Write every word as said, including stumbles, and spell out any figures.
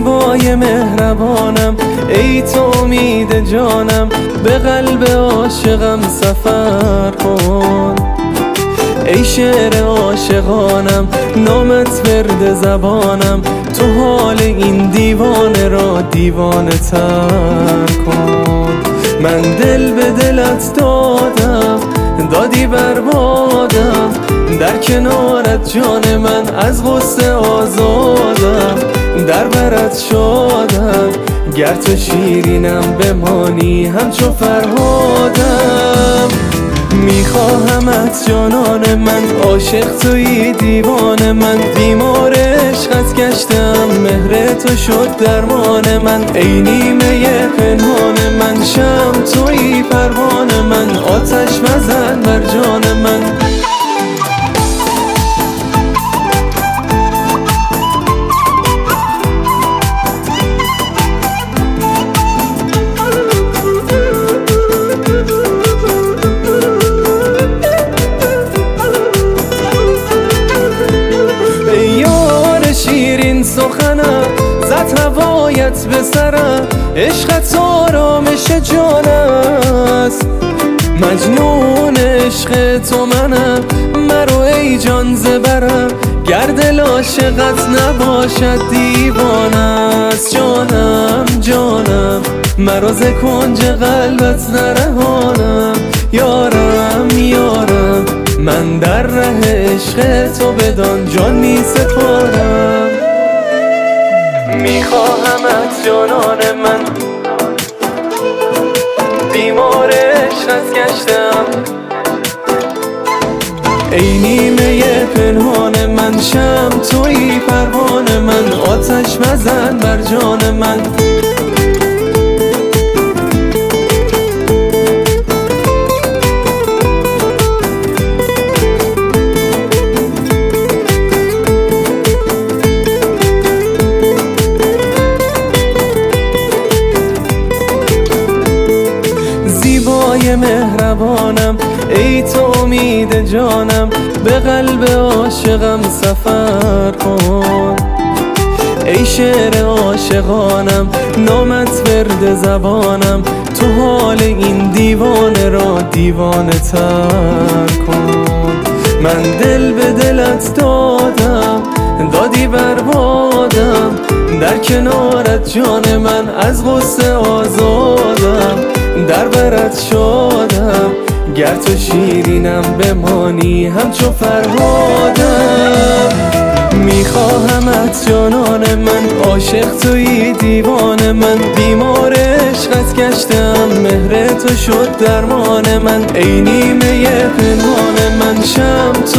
زیبای مهربانم، ای تو امید جانم، به قلب عاشقم سفر کن. ای شعر عاشقانم، نامت ورد زبانم، تو حال این دیوانه را دیوانه تر کن. من دل به دلت دادم، دادی بربادم، در کنارت جان من از غصه آزادم، در برت شادم، گر تو شیرینم بمانی همچو فرهادم. میخواهمت جانان من، عاشق تویی دیوان من، بیمار عشقت گشتم، مهر تو شد درمان من. ای نیمه پنهان من، شمع تویی پروانه من، آتش مزن بر جان من. سخنم زد هوایت به سرم، عشقت آرامش جان است، مجنون عشق تو منم، مرو ای جان زبرم، گر دل عاشقت نباشد دیوانه است. جانم جانم مرو ز کنج قلبت نرهانم، یارم یارم من در ره عشق تو بدان جان می سپارم. میخواهمت جانان من، بیمار عشقت گشتم، ای نیمه پنهان من، شمع تویی پروانه من، آتش مزن بر جان من. زیبای مهربانم، ای تو امید جانم، به قلب عاشقم سفر کن. ای شعر عاشقانم، نامت ورد زبانم، تو حال این دیوانه را دیوانه تر کن. من دل به دلت دادم، دادی بربادم، در کنارت جان من از غصه آزادم، در برت شادم، گر تو شیرینم بمانی همچو فرهادم. میخواهمت جانان من، عاشق تویی دیوان من، بیمار عشقت گشتم، مهر تو شد درمان من. ای نیمه پنهان من، شمع